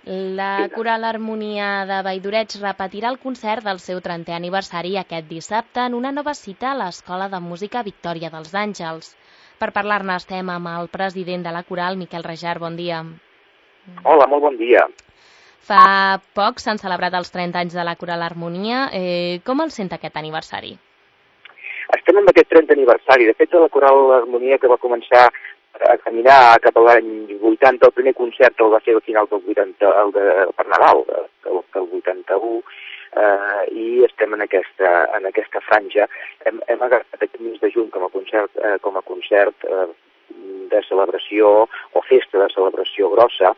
La Coral Harmonia de Valldoreig repetirà el concert del seu 30è aniversari aquest dissabte en una nova cita a l'Escola de Música Victòria dels Àngels. Per parlar-ne estem amb el president de la Coral, Miquel Rajar. Bon dia. Hola, molt bon dia. Fa poc s'han celebrat els 30 anys de la Coral Harmonia. Com el sent aquest aniversari? Estem amb aquest 30 aniversari. De fet, la Coral Harmonia, que va començar a caminar cap a l'any 80, el primer concert el va fer a finals del 80, per Nadal, el 81, i estem en aquesta franja. Hem agafat aquest mes de juny com a concert de celebració o festa de celebració grossa,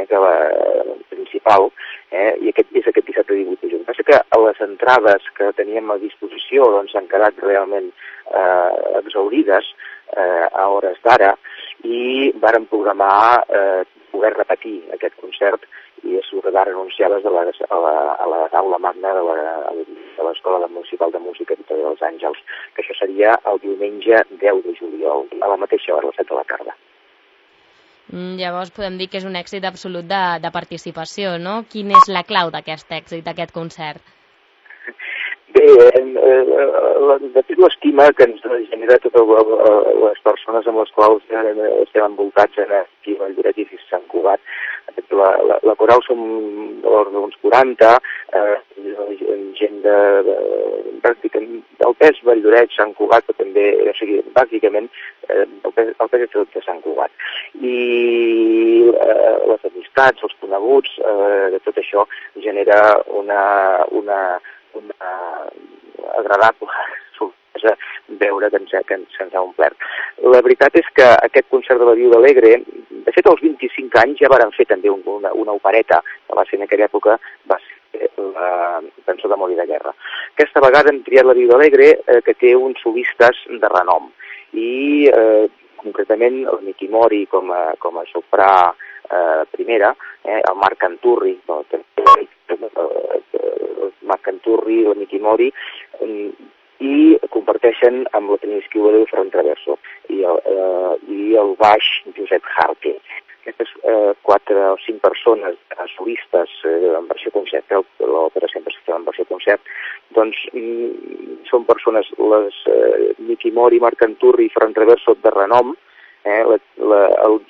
principal, i aquest dissabte 18 de juny. Passa que les entrades que teníem a disposició s'han quedat realment exhaurides a hores d'ara, i vàrem programar poder repetir aquest concert, i és el que vàrem anunciar a la taula magna de l'Escola Municipal de Música Victòria dels Àngels, que això seria el diumenge 10 de juliol, a la mateixa hora, a les 7 de la tarda. Llavors podem dir que és un èxit absolut de participació, no? Quina és la clau d'aquest èxit, d'aquest concert? Bé, de fet l'estima que ens genera totes les persones amb les quals estem envoltats aquí a Valldoreig i a Sant Cugat. La Coral som d'uns 40, gent pràcticament del pes Valldoreig, Sant Cugat, però també, o sigui, bàsicament el pes és tot de Sant Cugat. I les amistats, els coneguts, de tot això genera una agradable sorpresa veure que ens ha omplert. La veritat és que aquest concert de la Viuda Alegre, de fet als 25 anys ja varen fer també una opereta, que va ser en aquella època, va ser la cançó d'Amor i de Guerra. Aquesta vegada hem triat la Viuda Alegre, que té uns solistes de renom, i concretament el Miqui Mori com a soprà primera, el Marc Canturri, la Miqui Mori, i comparteixen amb la Trini Escriuler i Ferran Traverso, i el baix Josep Jarque. Aquestes 4 o 5 persones solistes en versió concert, l'òpera sempre s'ha fet en versió concert, doncs són persones, les Miqui Mori, Marc Canturri i Ferran Traverso de renom, el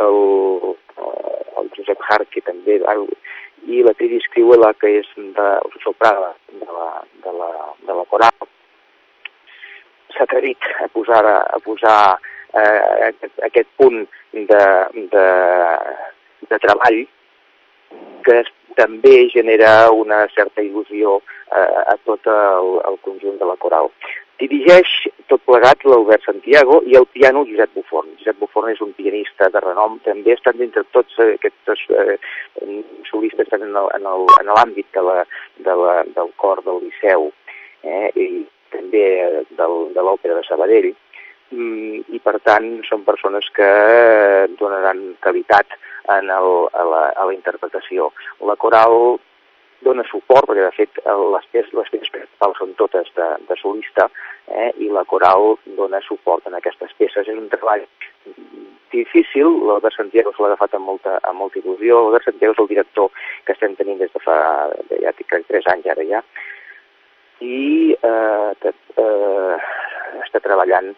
Josep Jarque també, i la Trini Escriuler, que és soprà de la Coral, s'ha atrevit a posar aquest punt de treball que també genera una certa il·lusió a tot el conjunt de la Coral. Dirigeix tot plegat l'Albert Santiago i el piano Josep Buforn. Josep Buforn és un pianista de renom, també estan dintre tots aquests solistes estan en l'àmbit del cor del Liceu, i també de l'Òpera de Sabadell, i per tant són persones que donaran qualitat a la interpretació. La Coral dona suport, perquè de fet les peces principals són totes de solista, i la Coral dona suport en aquestes peces. És un treball difícil, l'Albert Santiago se l'ha agafat amb molta il·lusió. L'Albert Santiago és el director que estem tenint des de fa, ja crec, 3 anys ara ja, i està treballant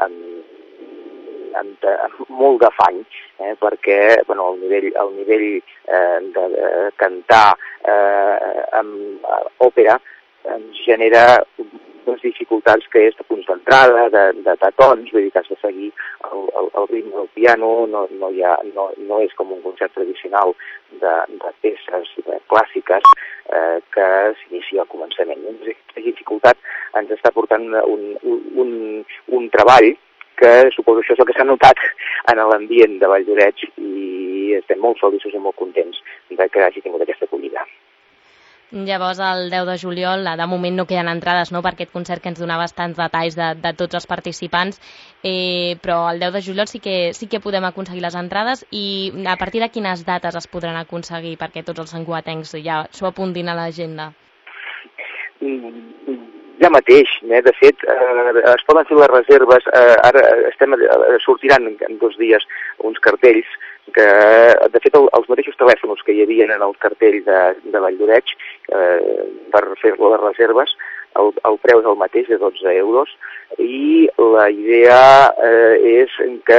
amb molt d'afany, perquè el nivell de cantar amb òpera ens genera unes dificultats que és de punts d'entrada, de tons, vull dir que has de seguir el ritme del piano, no és com un concert tradicional de peces clàssiques que s'inicia al començament. Aquesta dificultat ens està portant un treball que suposo això és el que s'ha notat en l'ambient de Valldoreig, i estem molt feliços i molt contents de que hagi tingut aquesta acollida. Llavors, el 10 de juliol, de moment no queden entrades, no?, per aquest concert que ens dona bastants detalls de tots els participants, però el 10 de juliol sí que podem aconseguir les entrades. I a partir de quines dates es podran aconseguir perquè tots els santcugatencs ja s'ho apuntin a l'agenda? ja mateix, de fet, es poden fer les reserves, ara sortiran en 2 dies uns cartells que, de fet, els mateixos telèfons que hi havia en el cartell de Valldoreix per fer les reserves, el preu és el mateix, de 12 euros, i la idea és que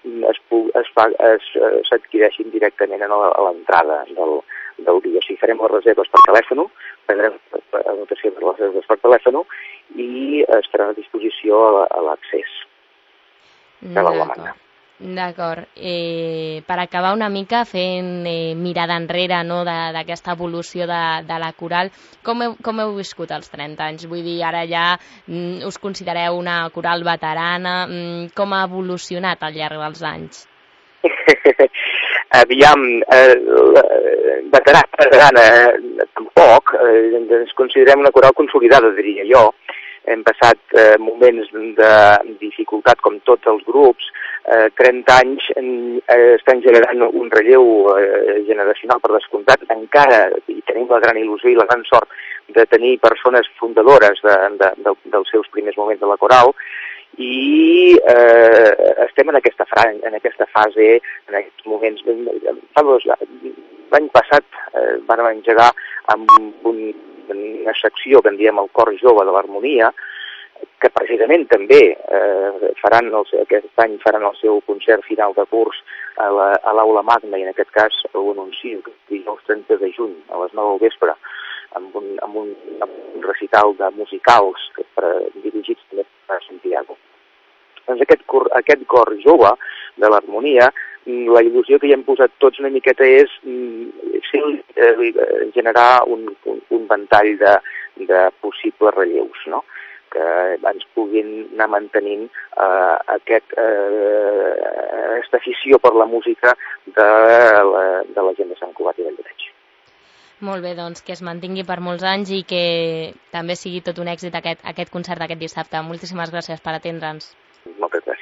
s'adquireixin directament a l'entrada del dia. O sigui, farem les reserves per telèfon, prendrem anotació de les reserves per telèfon i estarà a disposició a l'accés de l'aula. D'acord. Per acabar una mica fent mirada enrere, no, d'aquesta evolució de la coral, com heu viscut els 30 anys? Vull dir, ara ja us considereu una coral veterana. Com ha evolucionat al llarg dels anys? Aviam, veterana tampoc, ens considerem una coral consolidada, diria jo. Hem passat moments de dificultat com tots els grups, 30 anys estan generant un relleu generacional per descomptat, encara i tenim la gran il·lusió i la gran sort de tenir persones fundadores dels seus primers moments de la coral, i estem en aquesta fase, en aquests moments. L'any passat vam engegar amb una secció que en diem el cor jove de l'harmonia, que precisament també aquest any faran el seu concert final de curs a l'aula magna, i en aquest cas ho anuncio, dijous 30 de juny a les 9 del vespre, amb un recital de musicals dirigits també per Santiago. Doncs aquest cor jove de l'harmonia, la il·lusió que hi hem posat tots una miqueta és generar un ventall de possibles relleus, no? Que ens puguin anar mantenint aquesta afició per la música de la gent de Sant Cugat i Valldoreix. Molt bé, doncs que es mantingui per molts anys i que també sigui tot un èxit aquest concert d'aquest dissabte. Moltíssimes gràcies per atendre'ns. Moltes gràcies.